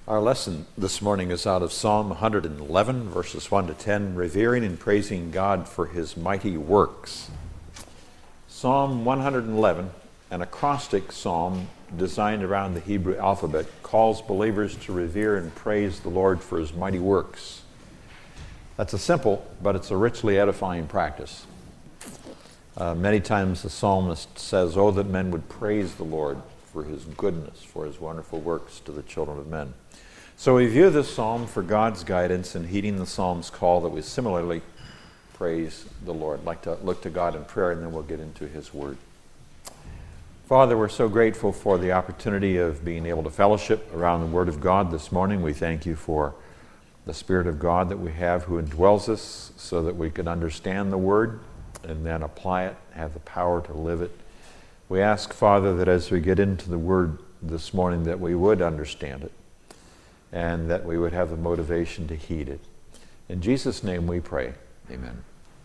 Our lesson this morning is out of Psalm 111, verses 1 to 10, revering and praising God for his mighty works. Psalm 111, an acrostic psalm designed around the Hebrew alphabet, calls believers to revere and praise the Lord for his mighty works. That's a simple, but it's a richly edifying practice. Many times the psalmist says, "Oh, that men would praise the Lord for his goodness, for his wonderful works to the children of men." So we view this psalm for God's guidance in heeding the psalm's call that we similarly praise the Lord. I'd like to look to God in prayer, and then we'll get into his word. Father, we're so grateful for the opportunity of being able to fellowship around the word of God this morning. We thank you for the Spirit of God that we have who indwells us so that we can understand the word and then apply it, have the power to live it. We ask, Father, that as we get into the word this morning that we would understand it and that we would have the motivation to heed it. In Jesus' name we pray. Amen.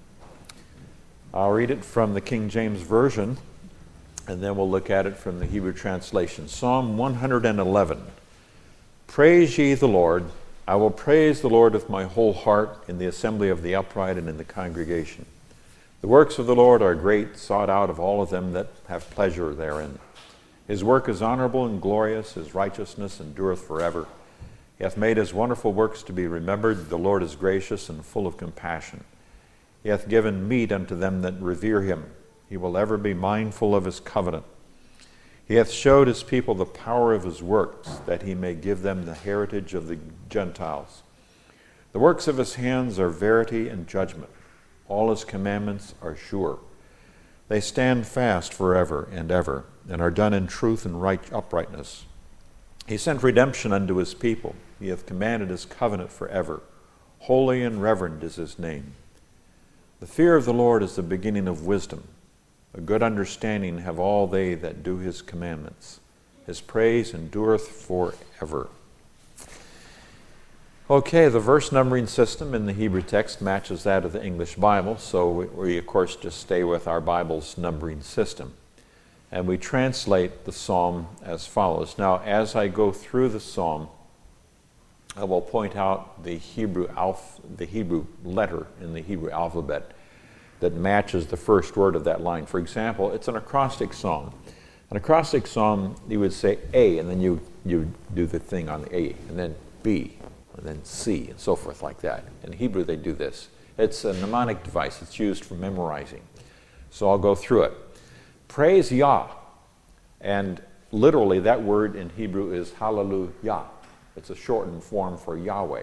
I'll read it from the King James Version, and then we'll look at it from the Hebrew translation. Psalm 111. Praise ye the Lord. I will praise the Lord with my whole heart in the assembly of the upright and in the congregation. The works of the Lord are great, sought out of all of them that have pleasure therein. His work is honorable and glorious, his righteousness endureth forever. He hath made his wonderful works to be remembered. The Lord is gracious and full of compassion. He hath given meat unto them that revere him. He will ever be mindful of his covenant. He hath showed his people the power of his works, that he may give them the heritage of the Gentiles. The works of his hands are verity and judgment. All his commandments are sure. They stand fast forever and ever, and are done in truth and uprightness. He sent redemption unto his people. He hath commanded his covenant forever. Holy and reverend is his name. The fear of the Lord is the beginning of wisdom. A good understanding have all they that do his commandments. His praise endureth forever. Okay, the verse numbering system in the Hebrew text matches that of the English Bible, so we of course just stay with our Bible's numbering system. And we translate the psalm as follows. Now, as I go through the psalm, I will point out the Hebrew letter in the Hebrew alphabet that matches the first word of that line. For example, it's an acrostic psalm. An acrostic psalm, you would say A, and then you do the thing on the A, and then B, and then C, and so forth like that. In Hebrew, they do this. It's a mnemonic device. It's used for memorizing. So I'll go through it. Praise Yah, and literally that word in Hebrew is hallelujah. It's a shortened form for Yahweh.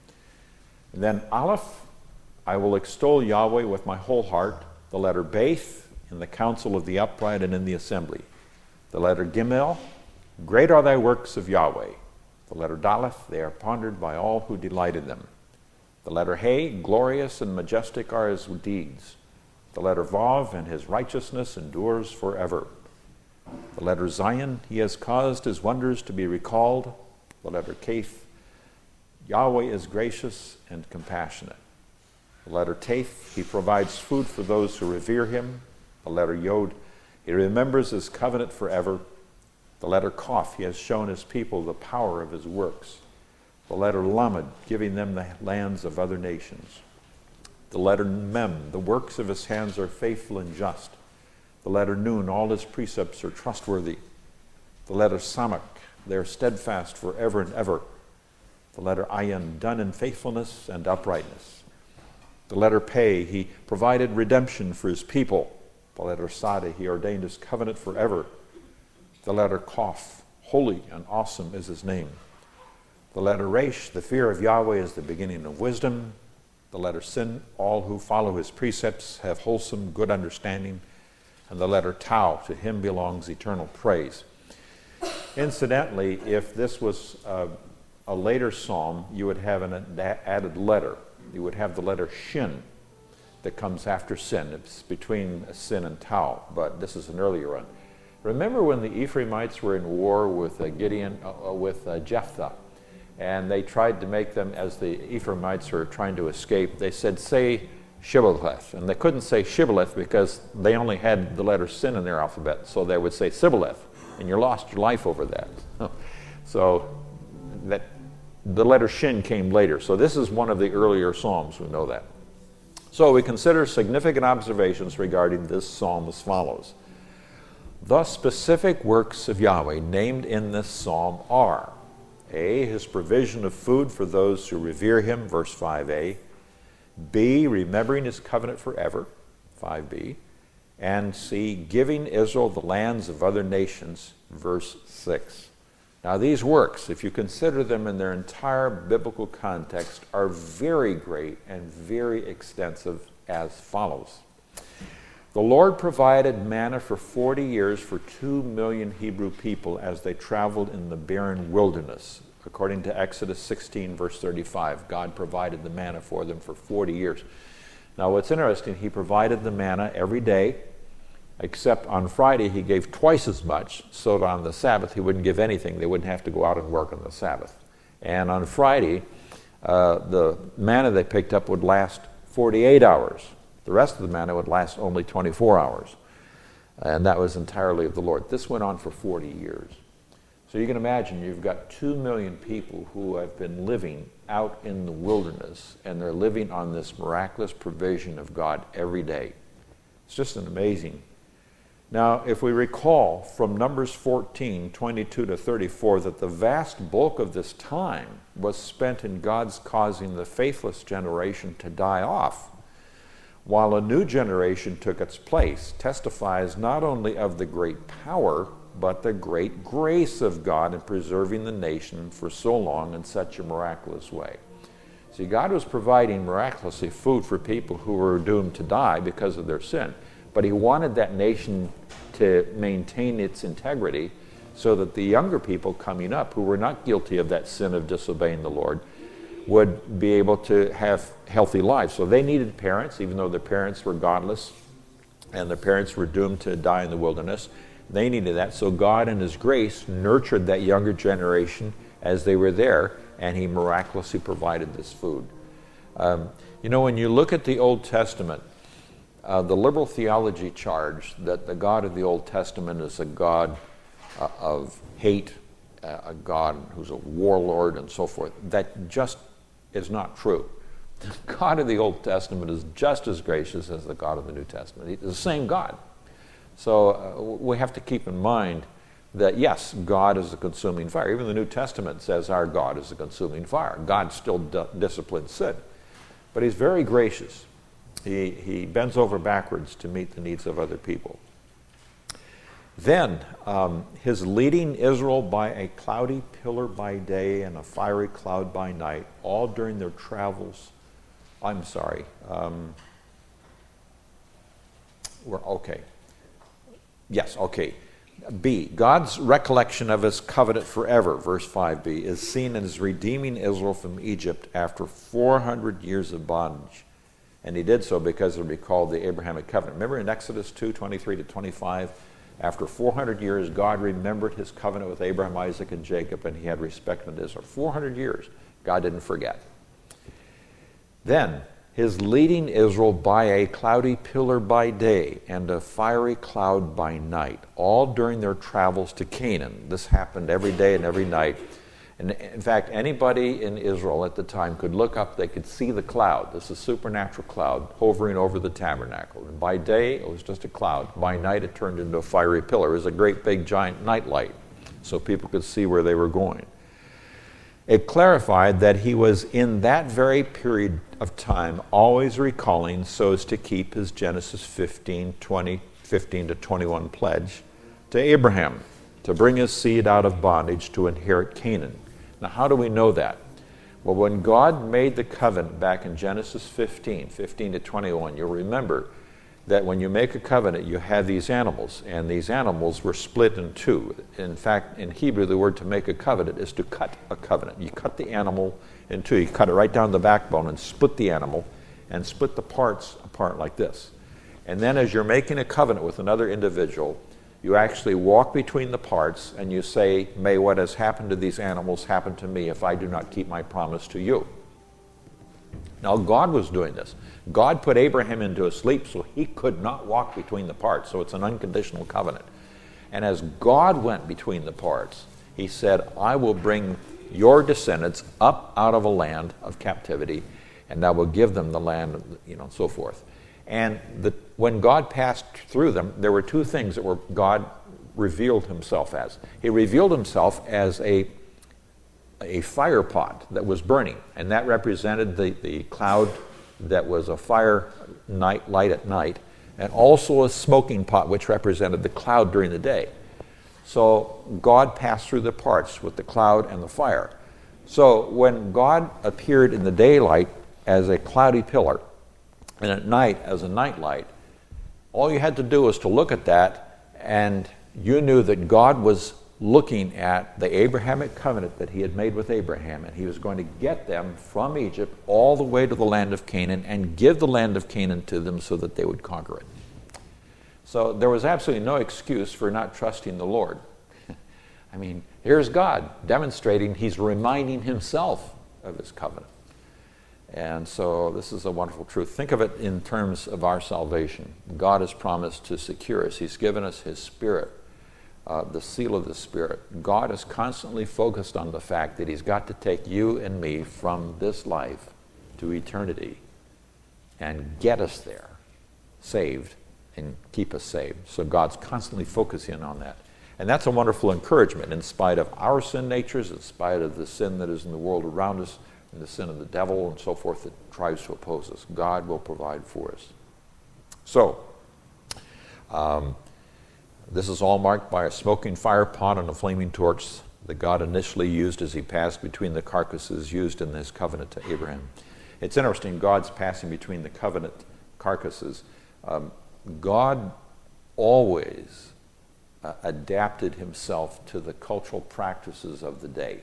And then Aleph, I will extol Yahweh with my whole heart. The letter Beth, in the council of the upright and in the assembly. The letter Gimel, great are thy works of Yahweh. The letter Daleth, they are pondered by all who delight in them. The letter He, glorious and majestic are his deeds. The letter Vav, and his righteousness endures forever. The letter Zion, he has caused his wonders to be recalled. The letter Kaf, Yahweh is gracious and compassionate. The letter Taf, he provides food for those who revere him. The letter Yod, he remembers his covenant forever. The letter Kaf, he has shown his people the power of his works. The letter Lamed, giving them the lands of other nations. The letter Mem, the works of his hands are faithful and just. The letter Nun, all his precepts are trustworthy. The letter Samak, they are steadfast forever and ever. The letter Ayin, done in faithfulness and uprightness. The letter Pei, he provided redemption for his people. The letter Sada, he ordained his covenant forever. The letter Kaf, holy and awesome is his name. The letter Resh, the fear of Yahweh is the beginning of wisdom. The letter Sin, all who follow his precepts have wholesome, good understanding. And the letter Tau, to him belongs eternal praise. Incidentally, if this was a later psalm, you would have an added letter. You would have the letter Shin that comes after Sin. It's between Sin and Tau, but this is an earlier one. Remember when the Ephraimites were in war with Jephthah, and they tried to make them, as the Ephraimites were trying to escape, they said, say Shibboleth. And they couldn't say Shibboleth because they only had the letter Sin in their alphabet, so they would say Sibboleth, and you lost your life over that. So that The letter Shin came later. So this is one of the earlier psalms, we know that. So we consider significant observations regarding this psalm as follows. The specific works of Yahweh named in this psalm are A, his provision of food for those who revere him, verse 5a. B, remembering his covenant forever, 5b. And C, giving Israel the lands of other nations, verse 6. Now these works, if you consider them in their entire biblical context, are very great and very extensive as follows. The Lord provided manna for 40 years for 2 million Hebrew people as they traveled in the barren wilderness. According to Exodus 16, verse 35, God provided the manna for them for 40 years. Now what's interesting, he provided the manna every day, except on Friday he gave twice as much, so that on the Sabbath he wouldn't give anything. They wouldn't have to go out and work on the Sabbath. And on Friday, the manna they picked up would last 48 hours. The rest of the manna would last only 24 hours. And that was entirely of the Lord. This went on for 40 years. So you can imagine you've got 2 million people who have been living out in the wilderness, and they're living on this miraculous provision of God every day. It's just an amazing. Now, if we recall from Numbers 14, 22 to 34, that the vast bulk of this time was spent in God's causing the faithless generation to die off, while a new generation took its place, testifies not only of the great power, but the great grace of God in preserving the nation for so long in such a miraculous way. See, God was providing miraculously food for people who were doomed to die because of their sin, but he wanted that nation to maintain its integrity so that the younger people coming up who were not guilty of that sin of disobeying the Lord would be able to have healthy lives. So they needed parents, even though their parents were godless and their parents were doomed to die in the wilderness. They needed that. So God in his grace nurtured that younger generation as they were there, and he miraculously provided this food. You know, when you look at the Old Testament, the liberal theology charge that the God of the Old Testament is a God of hate, a God who's a warlord and so forth, that just is not true. The God of the Old Testament is just as gracious as the God of the New Testament. He's the same God. So we have to keep in mind that, yes, God is a consuming fire. Even the New Testament says our God is a consuming fire. God still disciplines sin. But he's very gracious. He bends over backwards to meet the needs of other people. Then, his leading Israel by a cloudy pillar by day and a fiery cloud by night, all during their travels. B, God's recollection of his covenant forever, verse 5b, is seen as redeeming Israel from Egypt after 400 years of bondage. And he did so because it recalled the Abrahamic covenant. Remember in Exodus 2, 23 to 25, after 400 years, God remembered his covenant with Abraham, Isaac, and Jacob, and he had respect unto Israel. 400 years, God didn't forget. Then, his leading Israel by a cloudy pillar by day and a fiery cloud by night, all during their travels to Canaan. This happened every day and every night. And in fact, anybody in Israel at the time could look up, they could see the cloud. This is a supernatural cloud hovering over the tabernacle. And by day, it was just a cloud. By night, it turned into a fiery pillar. It was a great big giant night light, so people could see where they were going. It clarified that he was in that very period of time always recalling so as to keep his Genesis 15 to 21 pledge to Abraham to bring his seed out of bondage to inherit Canaan. Now, how do we know that? Well, when God made the covenant back in Genesis 15 to 21, you'll remember that when you make a covenant, you have these animals, and these animals were split in two. In fact, in Hebrew, the word to make a covenant is to cut a covenant. You cut the animal in two. You cut it right down the backbone and split the animal and split the parts apart like this. And then as you're making a covenant with another individual, you actually walk between the parts and you say, may what has happened to these animals happen to me if I do not keep my promise to you. Now, God was doing this. God put Abraham into a sleep so he could not walk between the parts. So it's an unconditional covenant. And as God went between the parts, he said, I will bring your descendants up out of a land of captivity, and I will give them the land, and so forth. And when God passed through them, there were two things that God revealed himself as. He revealed himself as a fire pot that was burning, and that represented the cloud that was a fire light at night, and also a smoking pot which represented the cloud during the day. So God passed through the parts with the cloud and the fire. So when God appeared in the daylight as a cloudy pillar and at night as a nightlight, all you had to do was to look at that, and you knew that God was looking at the Abrahamic covenant that he had made with Abraham, and he was going to get them from Egypt all the way to the land of Canaan and give the land of Canaan to them so that they would conquer it. So there was absolutely no excuse for not trusting the Lord. I mean, here's God demonstrating, he's reminding himself of his covenant. And so this is a wonderful truth. Think of it in terms of our salvation. God has promised to secure us. He's given us his Spirit, the seal of the Spirit. God is constantly focused on the fact that he's got to take you and me from this life to eternity and get us there, saved, and keep us saved. So God's constantly focusing on that. And that's a wonderful encouragement in spite of our sin natures, in spite of the sin that is in the world around us, and the sin of the devil and so forth that tries to oppose us. God will provide for us. So, this is all marked by a smoking fire pot and a flaming torch that God initially used as he passed between the carcasses used in his covenant to Abraham. It's interesting, God's passing between the covenant carcasses. God always adapted himself to the cultural practices of the day.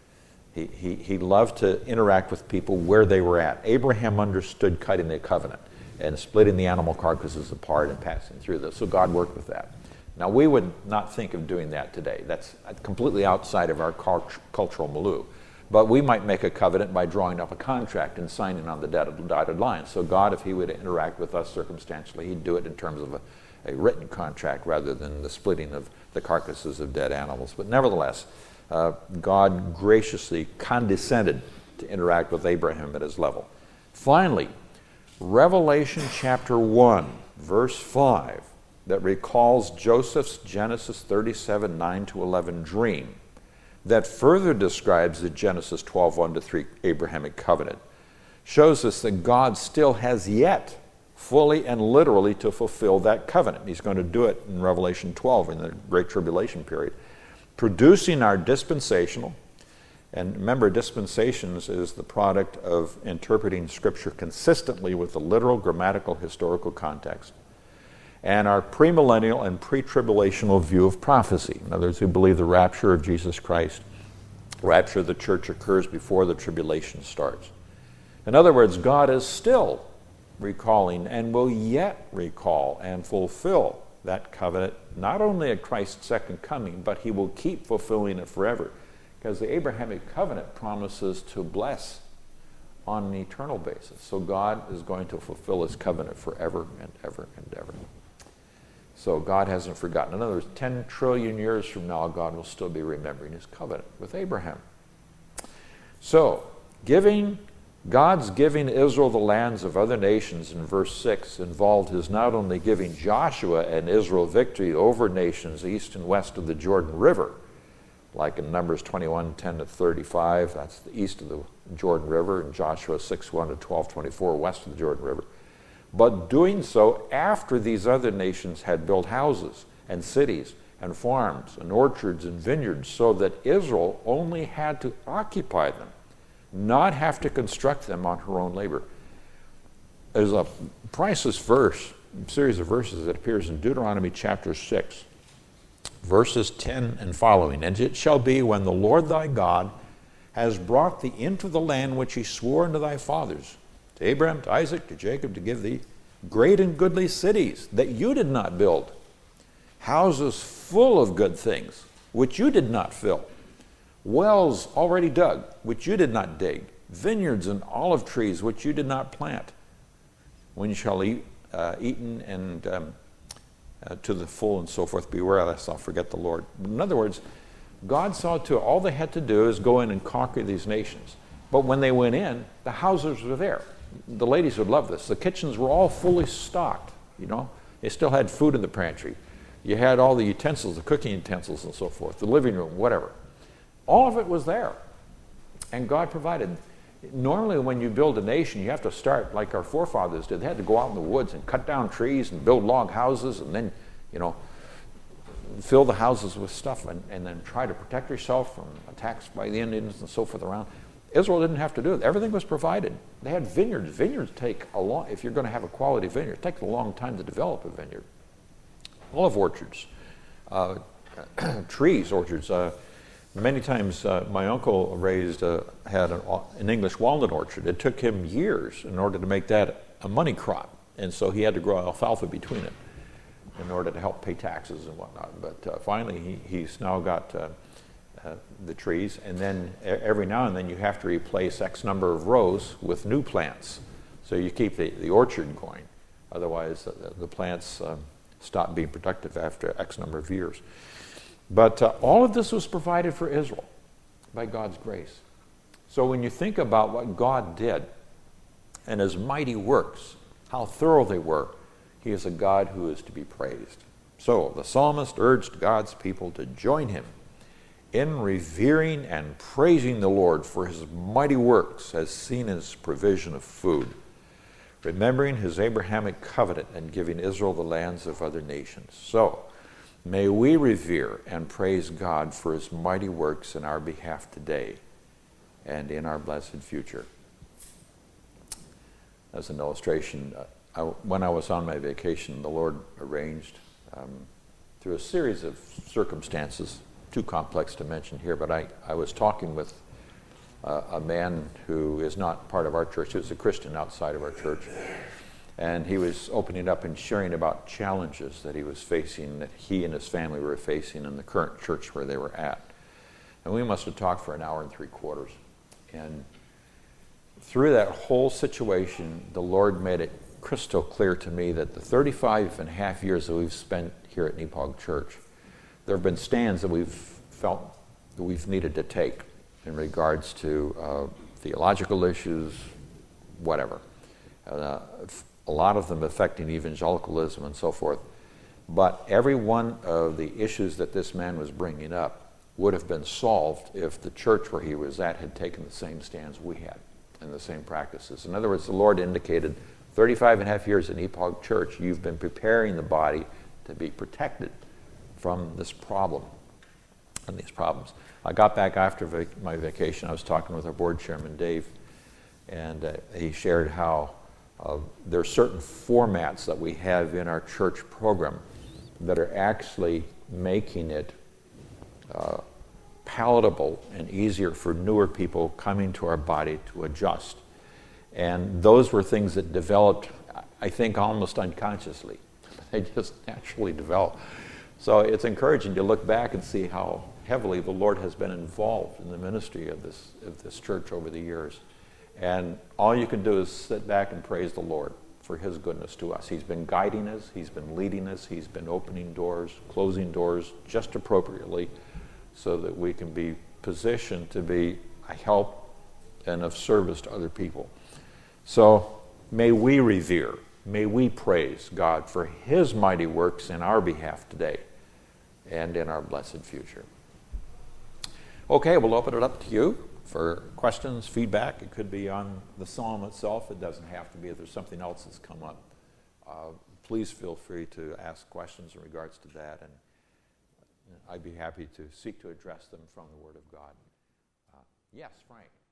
He loved to interact with people where they were at. Abraham understood cutting the covenant and splitting the animal carcasses apart and passing through this, so God worked with that. Now, we would not think of doing that today. That's completely outside of our cultural milieu. But we might make a covenant by drawing up a contract and signing on the dotted line. So God, if he would interact with us circumstantially, he'd do it in terms of a written contract rather than the splitting of the carcasses of dead animals. But nevertheless, God graciously condescended to interact with Abraham at his level. Finally, Revelation chapter 1, verse 5, that recalls Joseph's Genesis 37, 9 to 11 dream that further describes the Genesis 12, 1 to 3 Abrahamic covenant, shows us that God still has yet fully and literally to fulfill that covenant. He's going to do it in Revelation 12 in the Great Tribulation period, producing our dispensational. And remember, dispensations is the product of interpreting Scripture consistently with the literal, grammatical, historical context, and our premillennial and pre-tribulational view of prophecy. In other words, we believe the rapture of Jesus Christ, rapture of the church occurs before the tribulation starts. In other words, God is still recalling and will yet recall and fulfill that covenant, not only at Christ's second coming, but he will keep fulfilling it forever. Because the Abrahamic covenant promises to bless on an eternal basis. So God is going to fulfill his covenant forever and ever and ever. So God hasn't forgotten. In other words, 10 trillion years from now, God will still be remembering his covenant with Abraham. So, God's giving Israel the lands of other nations in verse 6 involved his not only giving Joshua and Israel victory over nations east and west of the Jordan River, like in Numbers 21, 10 to 35, that's the east of the Jordan River, and Joshua 6, 1 to 12, 24, west of the Jordan River, but doing so after these other nations had built houses and cities and farms and orchards and vineyards, so that Israel only had to occupy them, not have to construct them on her own labor. There's a priceless verse, series of verses that appears in Deuteronomy chapter 6, verses 10 and following. And it shall be when the Lord thy God has brought thee into the land which he swore unto thy fathers, to Abraham, to Isaac, to Jacob, to give thee great and goodly cities that you did not build, houses full of good things which you did not fill, wells already dug which you did not dig, vineyards and olive trees which you did not plant. When you shall eat, eaten and to the full and so forth, beware lest thou forget the Lord. In other words, God saw to it, all they had to do is go in and conquer these nations. But when they went in, the houses were there. The ladies would love this. The kitchens were all fully stocked, you know. They still had food in the pantry. You had all the utensils, the cooking utensils and so forth, the living room, whatever. All of it was there. And God provided. Normally when you build a nation, you have to start like our forefathers did. They had to go out in the woods and cut down trees and build log houses and then, you know, fill the houses with stuff and then try to protect yourself from attacks by the Indians and so forth around. Israel didn't have to do it. Everything was provided. They had vineyards. Vineyards take a long, if you're going to have a quality vineyard, it takes a long time to develop a vineyard. Olive orchards, trees, orchards. Many times my uncle had an English walnut orchard. It took him years in order to make that a money crop. And so he had to grow alfalfa between it in order to help pay taxes and whatnot. But finally he's now got the trees, and then every now and then you have to replace X number of rows with new plants. So you keep the orchard going. Otherwise the plants stop being productive after X number of years. But all of this was provided for Israel by God's grace. So when you think about what God did and his mighty works, how thorough they were, he is a God who is to be praised. So the psalmist urged God's people to join him in revering and praising the Lord for his mighty works as seen in his provision of food, remembering his Abrahamic covenant and giving Israel the lands of other nations. So may we revere and praise God for his mighty works in our behalf today and in our blessed future. As an illustration, when I was on my vacation, the Lord arranged through a series of circumstances, too complex to mention here, but I was talking with a man who is not part of our church. He was a Christian outside of our church. And he was opening up and sharing about challenges that he was facing, that he and his family were facing in the current church where they were at. And we must have talked for an hour and 3/4. And through that whole situation, the Lord made it crystal clear to me that the 35.5 years that we've spent here at Nepog Church, there have been stands that we've felt that we've needed to take in regards to theological issues, whatever. A lot of them affecting evangelicalism and so forth. But every one of the issues that this man was bringing up would have been solved if the church where he was at had taken the same stands we had and the same practices. In other words, the Lord indicated 35.5 years in Nepog Church, you've been preparing the body to be protected from this problem and these problems. I got back after my vacation. I was talking with our board chairman, Dave, and he shared how there are certain formats that we have in our church program that are actually making it palatable and easier for newer people coming to our body to adjust. And those were things that developed, I think, almost unconsciously. They just naturally develop. So it's encouraging to look back and see how heavily the Lord has been involved in the ministry of this church over the years. And all you can do is sit back and praise the Lord for his goodness to us. He's been guiding us, he's been leading us, he's been opening doors, closing doors just appropriately so that we can be positioned to be a help and of service to other people. So may we revere, may we praise God for his mighty works in our behalf today and in our blessed future. Okay, we'll open it up to you for questions, feedback. It could be on the psalm itself. It doesn't have to be if there's something else that's come up. Please feel free to ask questions in regards to that, and I'd be happy to seek to address them from the Word of God. Yes, Frank.